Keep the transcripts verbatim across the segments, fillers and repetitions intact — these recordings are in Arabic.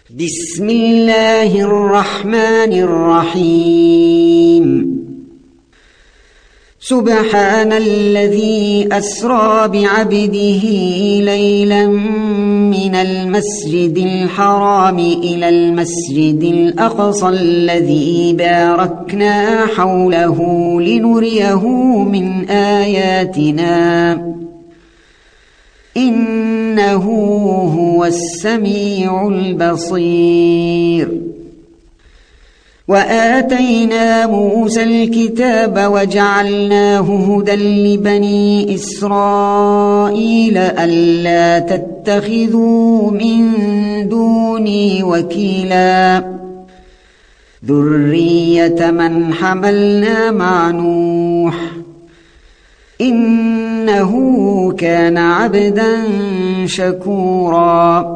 بسم الله الرحمن الرحيم سبحان الذي أسرى بعبده ليلا من المسجد الحرام إلى المسجد الأقصى الذي باركنا حوله لنريه من آياتنا إنه هو السميع البصير. وآتينا موسى الكتاب وجعلناه هدى لبني إسرائيل ألا تتخذوا من دوني وكيلا ذرية من حملنا مع نوح إنه كان عبدا شكورا.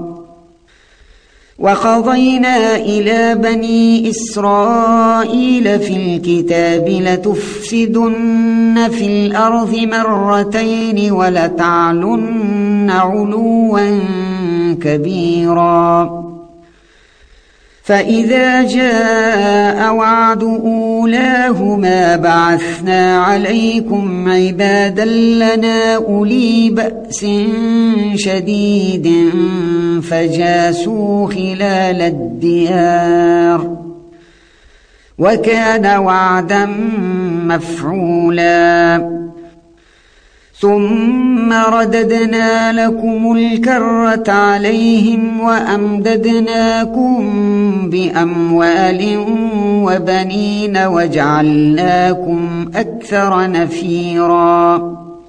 وقضينا إلى بني إسرائيل في الكتاب لتفسدن في الأرض مرتين ولتعلن علوا كبيرا. فإذا جاء وعد أولاهما بعثنا عليكم عبادا لنا أولي بأس شديد فجاسوا خلال الديار وكان وعدا مفعولا. ثم رددنا لكم الكرة عليهم وأمددناكم بأموال وبنين وجعلناكم أكثر نفيرا.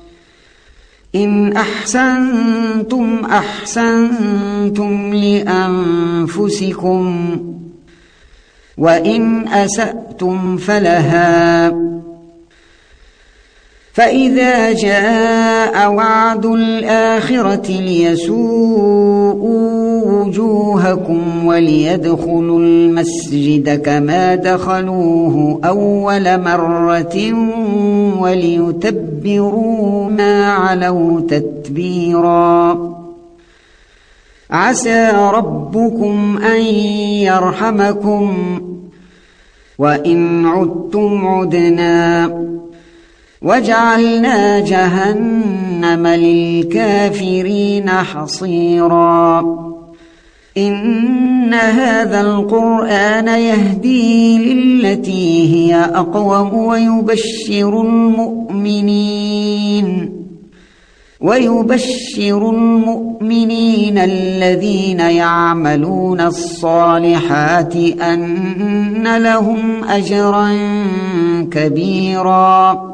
إن أحسنتم أحسنتم لأنفسكم وإن أسأتم فلها. فإذا جاء وعد الآخرة ليسوءوا وجوهكم وليدخلوا المسجد كما دخلوه أول مرة وليتبروا ما علوا تتبيرا. عسى ربكم أن يرحمكم وإن عدتم عدنا وجعلنا جهنم للكافرين حصيرا. إن هذا القرآن يهدي للتي هي أقوم ويبشر المؤمنين ويبشر المؤمنين الذين يعملون الصالحات أن لهم أجرا كبيرا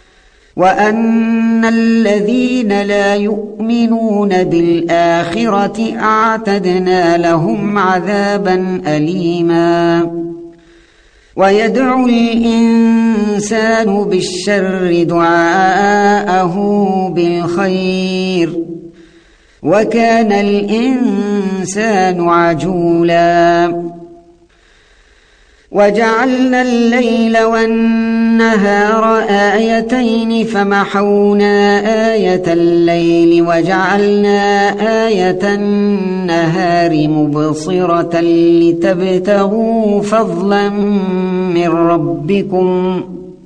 وأن الذين لا يؤمنون بالآخرة أعتدنا لهم عذابا أليما. ويدعو الإنسان بالشر دعاءه بالخير وكان الإنسان عجولا. وجعلنا الليل والنهار آيتين فمحونا آية الليل وجعلنا آية النهار مبصرة لتبتغوا فضلا من ربكم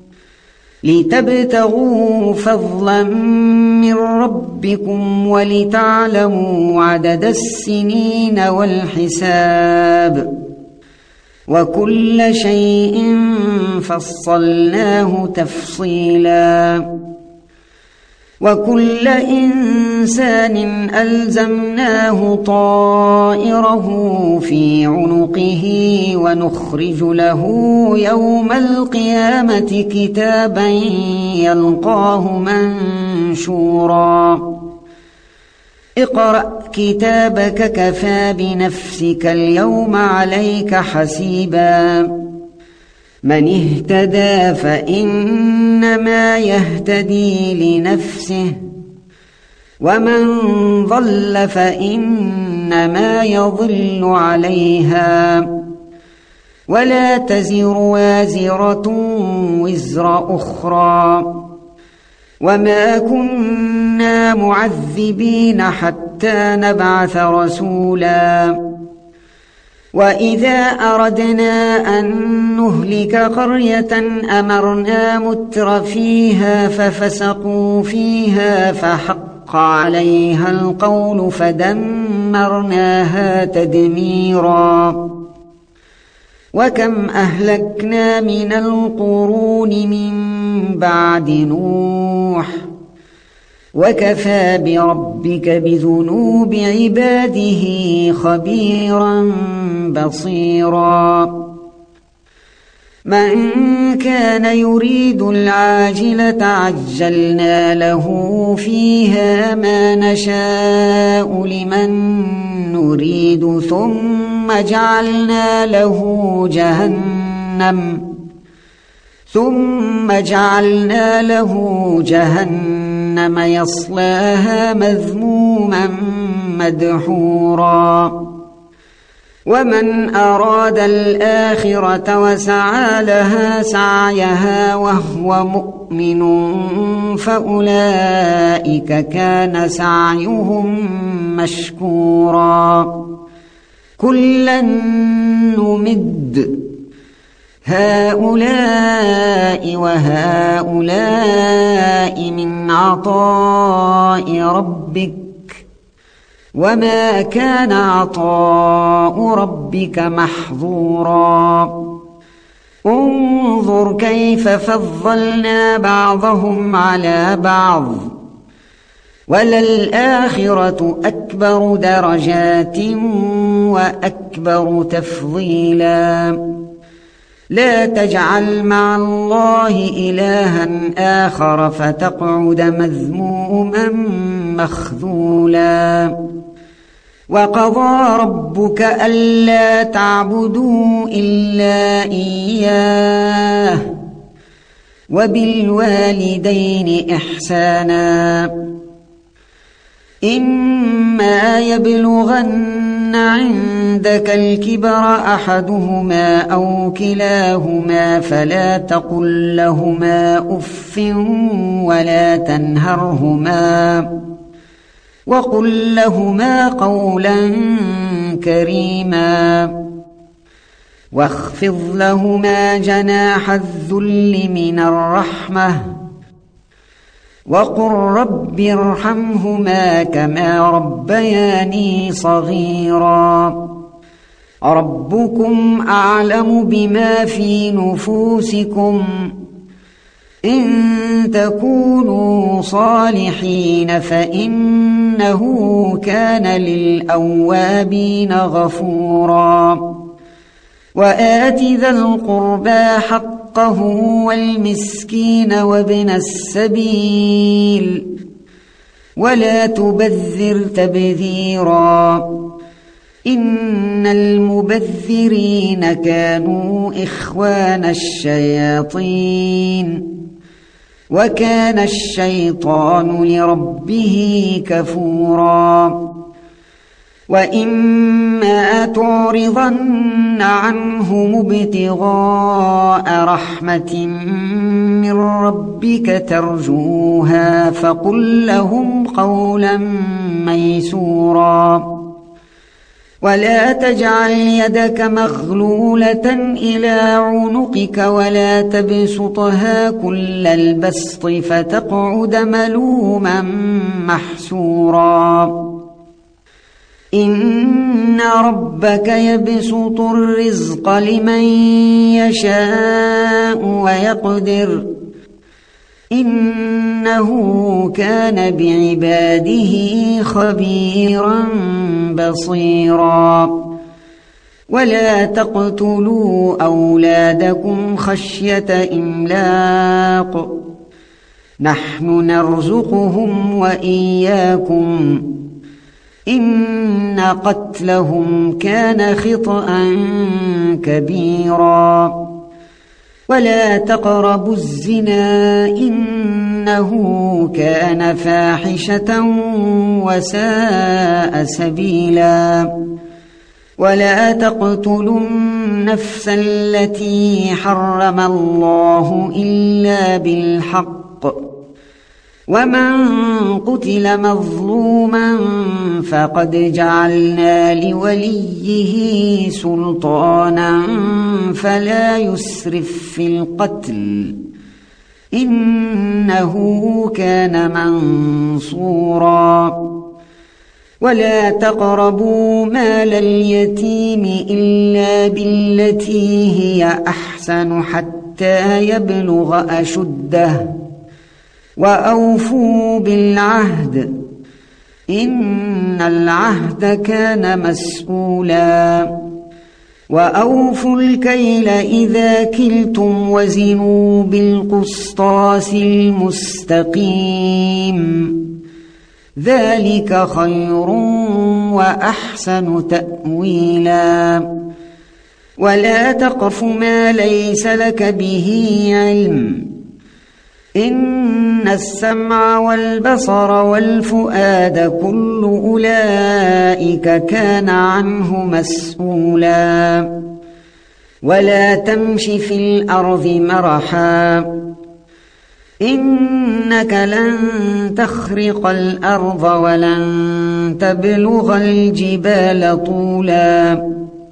لتبتغوا فضلا من ربكم ولتعلموا عدد السنين والحساب وكل شيء فصلناه تفصيلا. وكل إنسان ألزمناه طائره في عنقه ونخرج له يوم القيامة كتابا يلقاه منشورا. اقرأ كتابك كفى بنفسك اليوم عليك حسيبا. من اهتدى فإنما يهتدي لنفسه ومن ضل فإنما يضل عليها ولا تزر وازرة وزر أخرى وما كنا معذبين حتى نبعث رسولا وإذا أردنا أن نهلك قرية أمرنا متر فيها ففسقوا فيها فحق عليها القول فدمرناها تدميرا وكم أهلكنا من القرون من بعد نوح وكفى بربك بذنوب عباده خبيرا بصيرا من كان يريد العاجلة عجلنا له فيها ما نشاء لمن نريد ثم جعلنا له جهنم ثم جعلنا له جهنم يصلاها مذموما مدحورا ومن أراد الآخرة وسعى لها سعيها وهو مؤمن فأولئك كان سعيهم مشكورا كلا نمد هؤلاء وهؤلاء من عطاء ربك وما كان عطاء ربك محظورا انظر كيف فضلنا بعضهم على بعض وللآخرة أكبر درجات وأكبر تفضيلا لا تجعل مع الله إلها آخر فتقعد مذموما مخذولا وقضى ربك ألا تعبدوا إلا إياه وبالوالدين إحسانا إما يبلغن عندك الكبر أحدهما أو كلاهما فلا تقل لهما أف ولا تنهرهما وقل لهما قولا كريما واخفض لهما جناح الذل من الرحمة وقل رب ارحمهما كما ربياني صغيرا ربكم أعلم بما في نفوسكم إن تكونوا صالحين فإنه كان للأوابين غفورا وآت ذا القربى حقه والمسكين وابن السبيل ولا تبذر تبذيرا إن المبذرين كانوا إخوان الشياطين وكان الشيطان لربه كفورا وإما تعرضن عنهم ابتغاء رحمة من ربك ترجوها فقل لهم قولا ميسورا ولا تجعل يدك مغلولة إلى عنقك ولا تبسطها كل البسط فتقعد ملوما محسورا إن ربك يبسط الرزق لمن يشاء ويقدر إنه كان بعباده خبيرا بصيرا ولا تقتلوا أولادكم خشية إملاق نحن نرزقهم وإياكم إن قتلهم كان خطأ كبيرا ولا تقربوا الزنا إنه كان فاحشة وساء سبيلا ولا تقتلوا النفس التي حرم الله إلا بالحق ومن قتل مظلوما فقد جعلنا لوليه سلطانا فلا يسرف في القتل إنه كان منصورا ولا تقربوا مال اليتيم إلا بالتي هي أحسن حتى يبلغ أشده وأوفوا بالعهد إن العهد كان مسؤولا وأوفوا الكيل إذا كلتم وزنوا بالقسطاس المستقيم ذلك خير وأحسن تأويلا ولا تقف ما ليس لك به علم إن السمع والبصر والفؤاد كل أولئك كان عنه مسؤولا ولا تمش في الأرض مرحا إنك لن تخرق الأرض ولن تبلغ الجبال طولا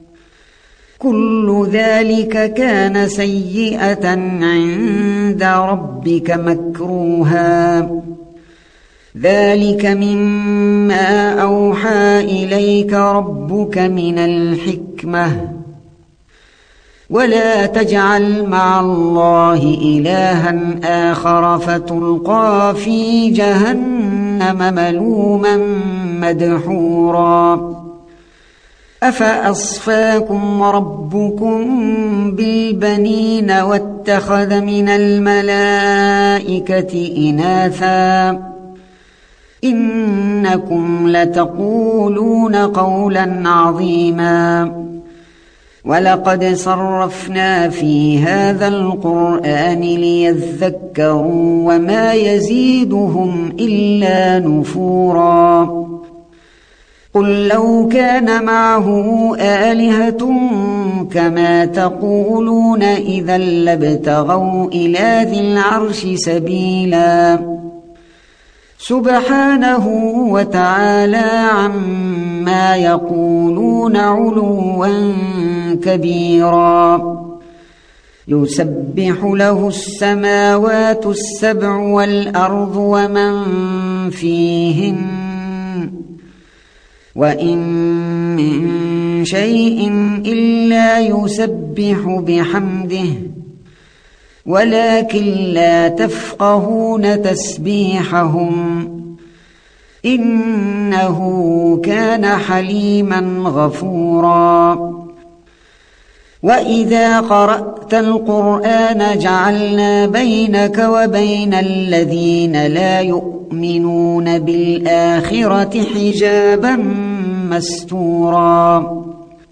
كل ذلك كان سيئة عند ربك مكروها ذلك مما أوحى إليك ربك من الحكمة ولا تجعل مع الله إلها آخر فتلقى في جهنم ملوما مدحورا أفأصفاكم ربكم بالبنين واتخذ من الملائكة إناثا إنكم لتقولون قولا عظيما ولقد صرفنا في هذا القرآن ليذكروا وما يزيدهم إلا نفورا قل لو كان معه آلهة كما تقولون إذا لابتغوا إلى ذي العرش سبيلا سبحانه وتعالى عما يقولون علوا كبيرا يسبح له السماوات السبع والأرض ومن فيهن وإن من شيء إلا يسبح بحمده ولكن لا تفقهون تسبيحهم إنه كان حليما غفورا وإذا قرأت القرآن جعلنا بينك وبين الذين لا يؤمنون بالآخرة حجابا مستورا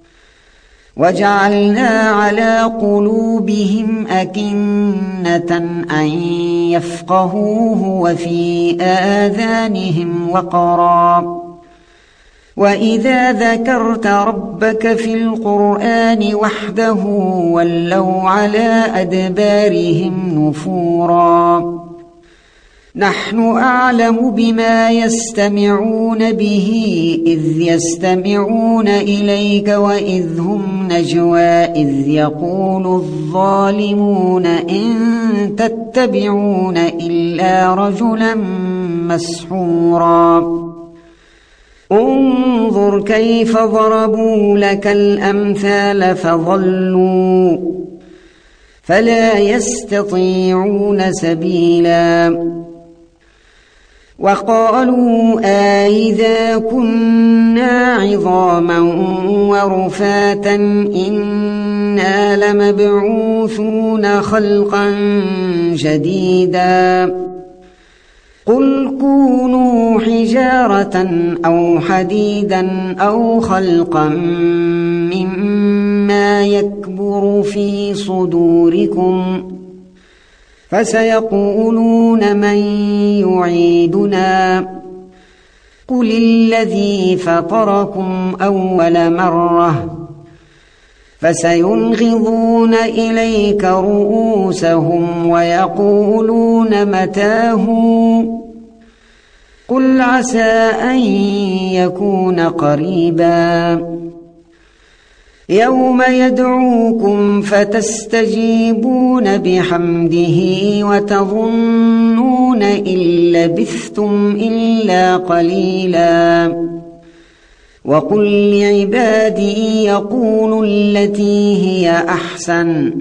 وجعلنا على قلوبهم أكنة أن يفقهوه وفي آذانهم وقرا وإذا ذكرت ربك في القرآن وحده ولوا على أدبارهم نفورا نحن أعلم بما يستمعون به إذ يستمعون إليك وإذ هم نجوى إذ يقول الظالمون إن تتبعون إلا رجلا مسحورا انظر كيف ضربوا لك الأمثال فضلوا فلا يستطيعون سبيلا وقالوا أإذا كنا عظاما ورفاتا إنا لمبعوثون خلقا جديدا قل كونوا حجارة أو حديدا أو خلقا مما يكبر في صدوركم فسيقولون من يعيدنا قل الذي فطركم أول مرة فسينغضون إليك رؤوسهم ويقولون متاه قل عسى أن يكون قريبا يوم يدعوكم فتستجيبون بحمده وتظنون إن لبثتم إلا قليلا وقل لعبادي يقولوا التي هي أحسن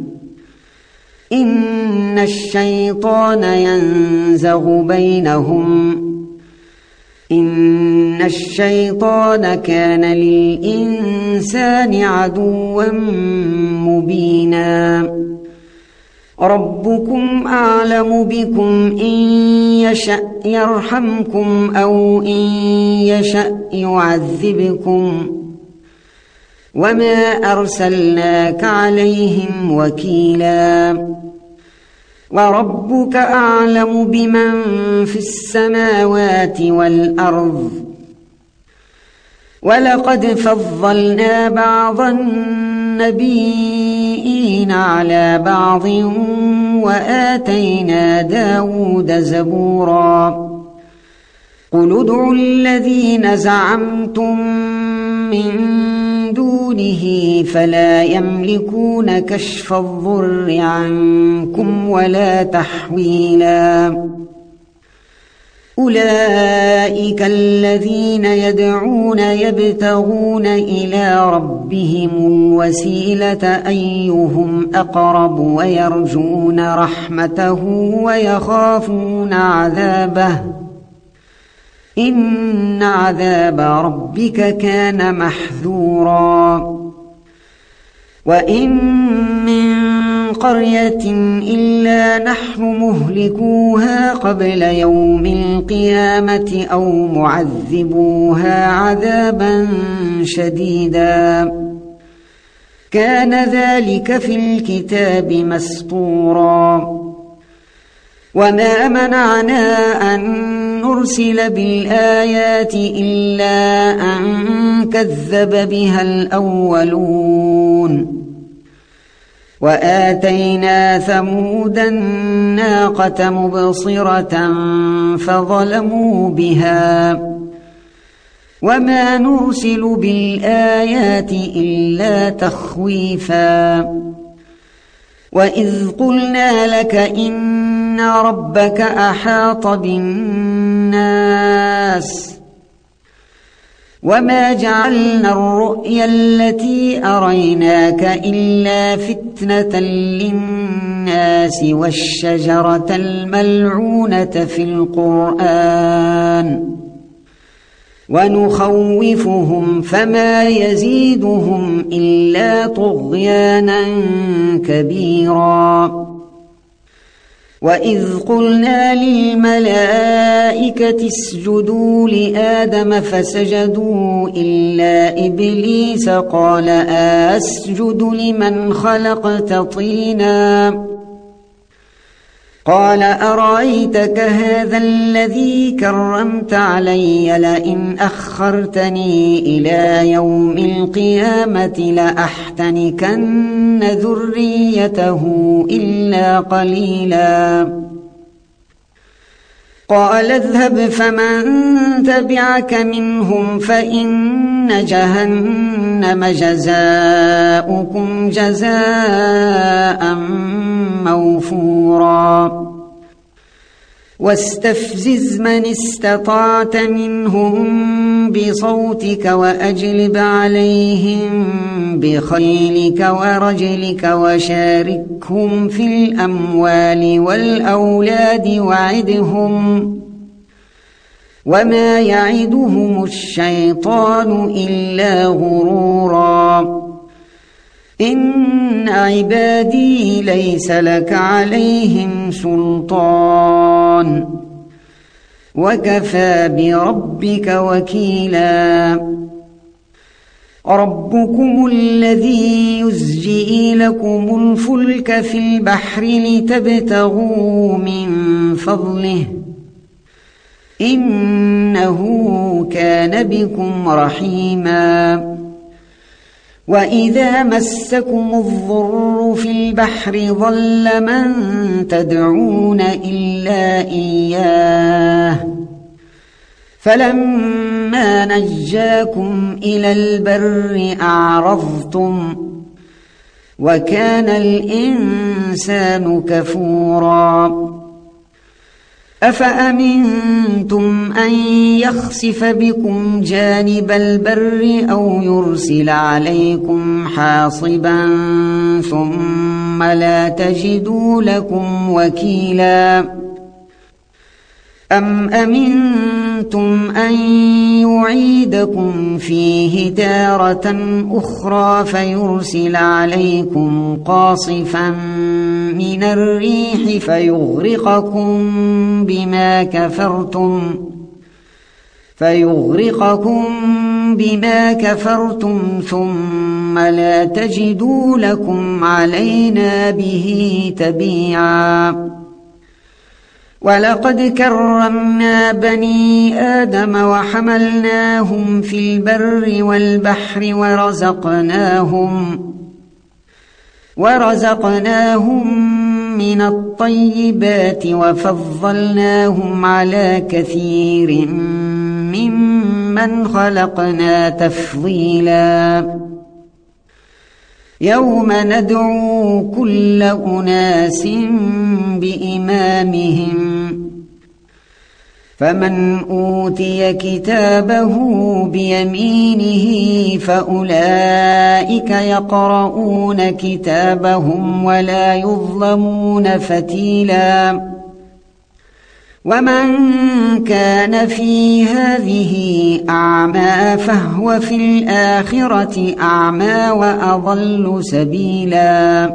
إن الشيطان ينزغ بينهم إن الشيطان كان للإنسان عدوا مبينا ربكم أعلم بكم إن يشأ يرحمكم أو إن يشأ يعذبكم وما أرسلناك عليهم وكيلا وربك أعلم بمن في السماوات والأرض ولقد فضلنا بعض النبيين على بعض وآتينا داود زبورا قل ادعوا الذين زعمتم من دونه فلا يملكون كشف الضر عنكم ولا تحويلا أولئك الذين يدعون يبتغون إلى ربهم الوسيلة أيهم أقرب ويرجون رحمته ويخافون عذابه إن عذاب ربك كان محذورا وإن من قرية إلا نحن مهلكوها قبل يوم القيامة أو معذبوها عذابا شديدا كان ذلك في الكتاب مسطورا وما منعنا أن نرسل بالآيات إلا أن كذب بها الأولون وآتينا ثمود الناقة مبصرة فظلموا بها وما نرسل بالآيات إلا تخويفا وإذ قلنا لك إن ربك أحاط بالناس وما جعلنا الرؤيا التي أريناك إلا فتنة للناس والشجرة الملعونة في القرآن ونخوفهم فما يزيدهم إلا طغيانا كبيرا وإذ قلنا للملائكة اسجدوا لآدم فسجدوا إلا إبليس قال أسجد لمن خلقت طينا قال أرأيتك هذا الذي كرمت علي لئن أخرتني إلى يوم القيامة لأحتنكن ذريته إلا قليلا قال اذهب فمن تبعك منهم فإن جهنم جزاؤكم جزاء موفورا واستفزز من استطعت منهم بصوتك وأجلب عليهم بخيلك ورجلك وشاركهم في الأموال والأولاد وعدهم وما يعدهم الشيطان إلا غرورا إن عبادي ليس لك عليهم سلطان وكفى بربك وكيلا ربكم الذي يزجي لكم الفلك في البحر لتبتغوا من فضله إنه كان بكم رحيما وإذا مسكم الضر في البحر ضل من تدعون إلا إياه فلما نجاكم إلى البر أعرضتم وكان الإنسان كفورا أفأمنتم أن يخسف بكم جانب البر أو يرسل عليكم حاصبا ثم لا تجدوا لكم وكيلا أم أمنتم أن يعيدكم فيه تارة أخرى فيرسل عليكم قاصفا من الريح فيغرقكم بما كفرتم فيغرقكم بما كفرتم ثم لا تجدوا لكم علينا به تبيعا ولقد كرمنا بني آدم وحملناهم في البر والبحر ورزقناهم ورزقناهم من الطيبات وفضلناهم على كثير ممن خلقنا تفضيلا يوم ندعو كل أناس بإمامهم فمن أوتي كتابه بيمينه فأولئك يقرؤون كتابهم ولا يظلمون فتيلا ومن كان في هذه أعمى فهو في الآخرة أعمى وأضل سبيلا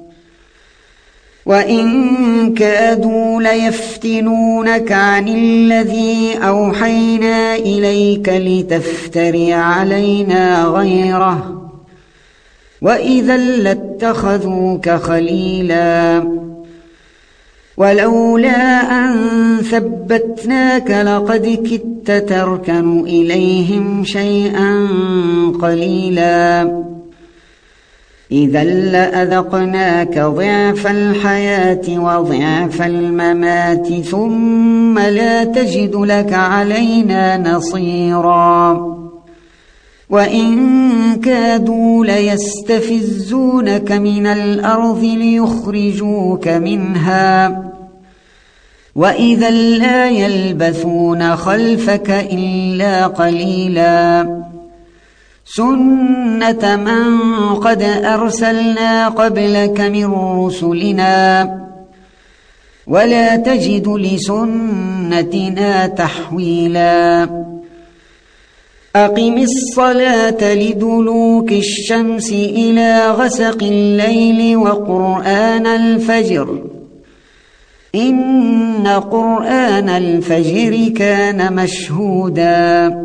وإن كادوا ليفتنونك عن الذي أوحينا إليك لتفتري علينا غيره وإذا لاتخذوك خليلا ولولا أن ثبتناك لقد كدت تركن إليهم شيئا قليلا إذا لأذقناك ضعف الحياة وضعف الممات ثم لا تجد لك علينا نصيرا وإن كادوا ليستفزونك من الأرض ليخرجوك منها وإذا لا يلبثون خلفك إلا قليلا سنة من قد أرسلنا قبلك من رسلنا ولا تجد لسنتنا تحويلا أقم الصلاة لدلوك الشمس إلى غسق الليل وقرآن الفجر إن قرآن الفجر كان مشهودا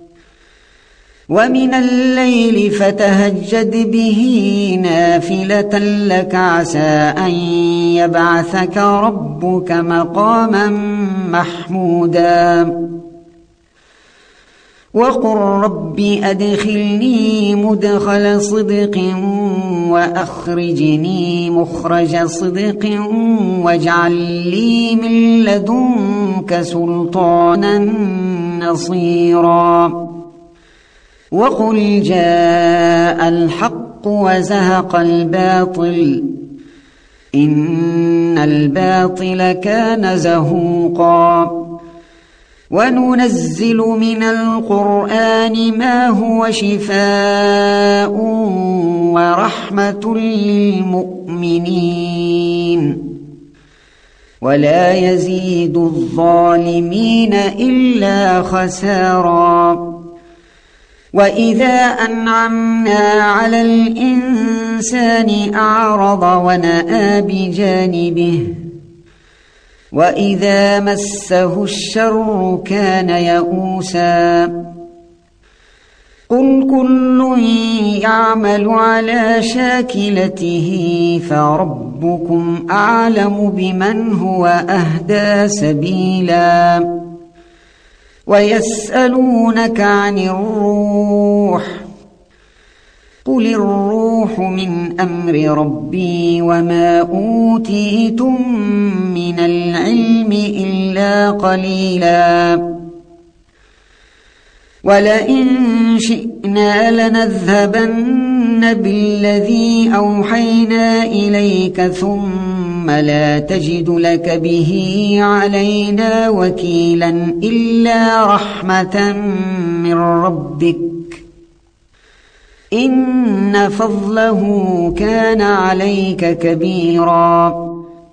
ومن الليل فتهجد به نافلة لك عسى أن يبعثك ربك مقاما محمودا وقل رب أدخلني مدخل صدق وأخرجني مخرج صدق واجعل لي من لدنك سلطانا نصيرا وقل جاء الحق وزهق الباطل إن الباطل كان زهوقا وننزل من القرآن ما هو شفاء ورحمة للمؤمنين ولا يزيد الظالمين إلا خسارا وإذا أنعمنا على الإنسان أعرض ونأى بجانبه وإذا مسه الشر كان يئوسا قل كل يعمل على شاكلته فربكم أعلم بمن هو أهدى سبيلا ويسألونك عن الروح قل الروح من أمر ربي وما أوتيتم من العلم إلا قليلا ولئن شئنا لنذهبن بالذي أوحينا إليك ثم لا تجد لك به علينا وكيلا إلا رحمة من ربك إن فضله كان عليك كبيرا.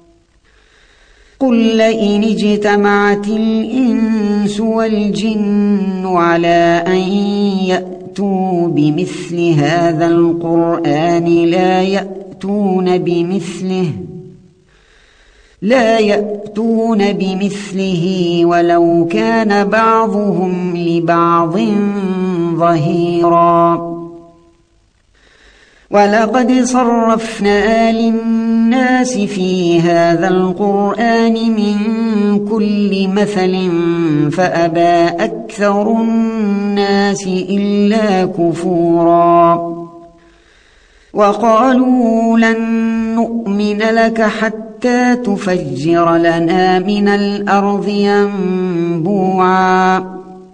قل لئن اجتمعت الإنس والجن على أن يأتوا بمثل هذا القرآن لا يأتون بمثله لا يأتون بمثله ولو كان بعضهم لبعض ظهيرا. ولقد صرفنا للناس في هذا القرآن من كل مثل فأبى أكثر الناس إلا كفورا. وقالوا لن نؤمن لك حتى تفجر لنا من الأرض ينبوعا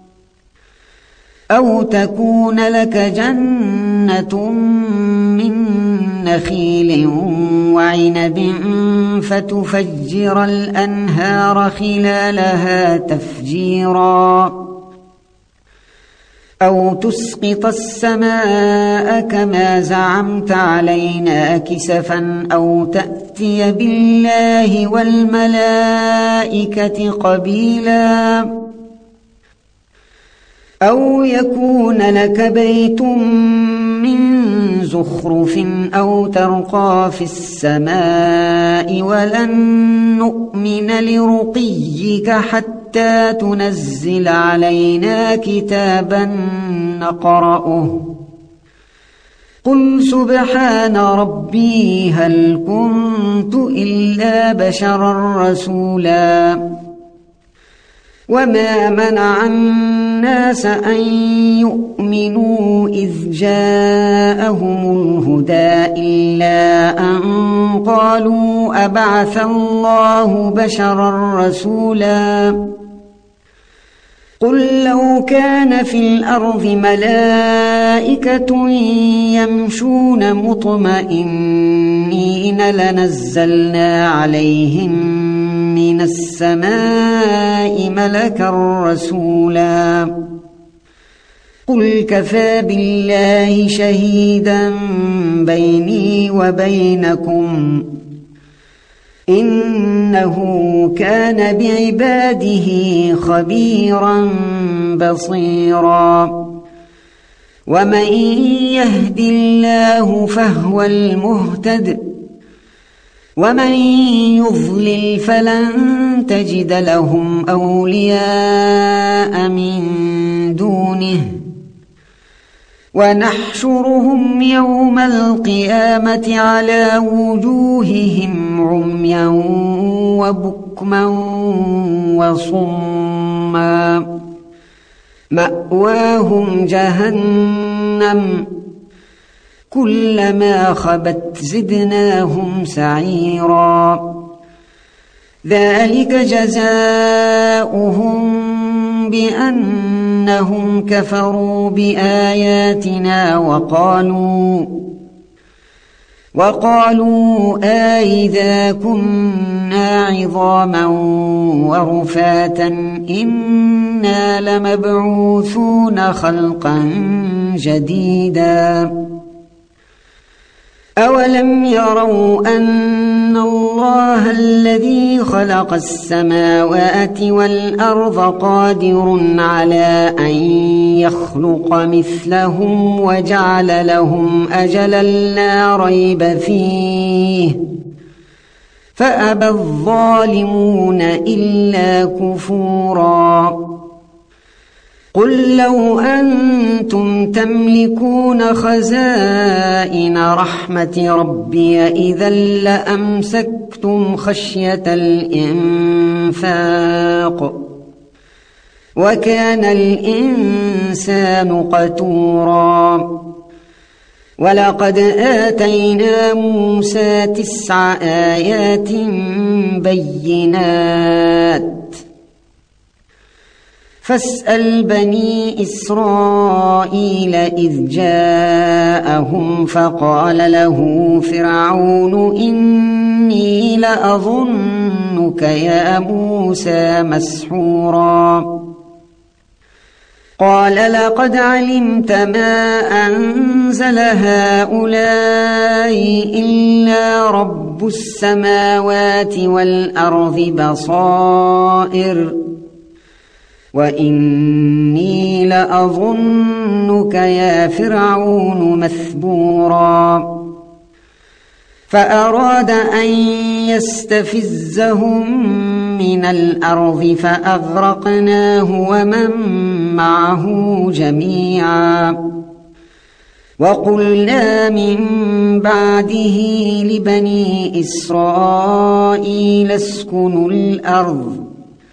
أو تكون لك جنة من نخيل وعنب فتفجر الأنهار خلالها تفجيرا أو تسقط السماء كما زعمت علينا كسفا أو تأتي بالله والملائكة قبيلا أو يكون لك بيت من زخرف أو ترقى في السماء ولن نؤمن لرقيك حتى تنزل علينا كتابا نقرأه قل سبحان ربي هل كنت إلا بشرا رسولا. وما منع الناس أن يؤمنوا إذ جاءهم الهدى إلا أن قالوا أبعث الله بشرا رسولا. قل لو كان في الأرض ملائكة يمشون مطمئنين لنزلنا عليهم من السماء ملكا رسولا. قل كفى بالله شهيدا بيني وبينكم إنه كان بعباده خبيرا بصيرا. ومن يهد الله فهو المهتد ومن يضلل فلن تجد لهم أولياء من دونه ونحشرهم يوم القيامة على وجوههم عميا وبكما وصما مأواهم جهنم كلما خبت زدناهم سعيرا. ذلك جزاؤهم بأنهم كفروا بآياتنا وقالوا وقالوا أإذا كنا عظاما ورفاتا إنا لمبعوثون خلقا جديدا. أولم يروا أن الله الذي خلق السماوات والأرض قادر على أن يخلق مثلهم وجعل لهم أجلا لا ريب فيه فأبى الظالمون إلا كفورا. قل لو أنتم تملكون خزائن رحمة ربي إذا لأمسكتم خشية الإنفاق وكان الإنسان قتورا. ولقد آتينا موسى تسع آيات بينات فاسأل بني إسرائيل إذ جاءهم فقال له فرعون إني لأظنك يا موسى مسحورا قال لقد علمت ما أنزل هؤلاء إلا رب السماوات والأرض بصائر وإني لأظنك يا فرعون مثبورا فأراد أن يستفزهم من الأرض فأغرقناه ومن معه جميعا وقلنا من بعده لبني إسرائيل اسكنوا الأرض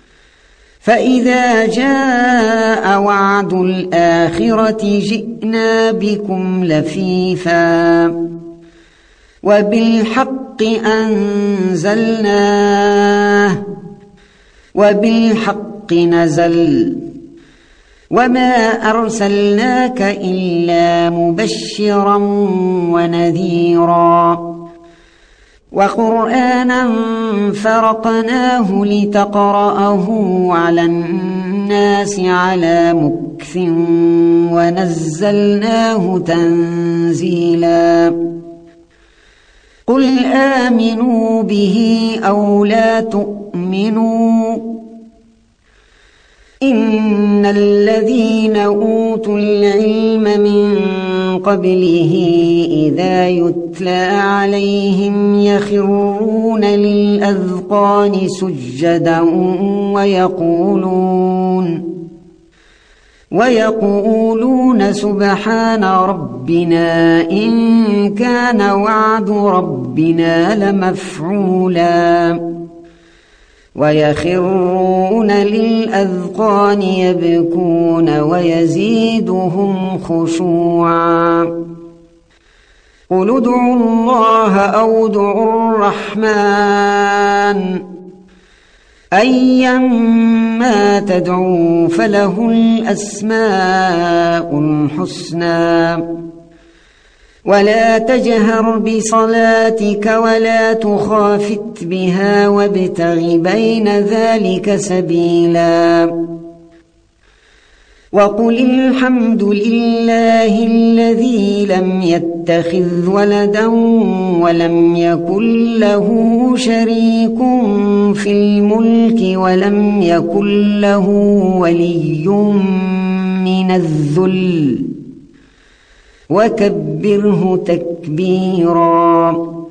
فإذا جاء وعد الآخرة جئنا بكم لفيفا وبالحق أنزلناه وبالحق نزل وما أرسلناك إلا مبشرا ونذيرا وقرآنا فرقناه لتقرأه على الناس على مكث ونزلناه تنزيلا قل آمنوا به أو لا تؤمنوا إن الذين أوتوا العلم من قبله إذا يتلى عليهم يخرون للأذقان سجدا ويقولون ويقولون سبحان ربنا إن كان وعد ربنا لمفعولا ويخرون للأذقان يبكون ويزيدهم خشوعا قل ادعوا الله أو ادعوا الرحمن أيما تدعوا فله الأسماء الحسنى ولا تجهر بصلاتك ولا تخافت بها وابتغ بين ذلك سبيلا وقل الحمد لله الذي لم يتخذ ولدا ولم يكن له شريك في الملك ولم يكن له ولي من الذل وكبره تكبيرا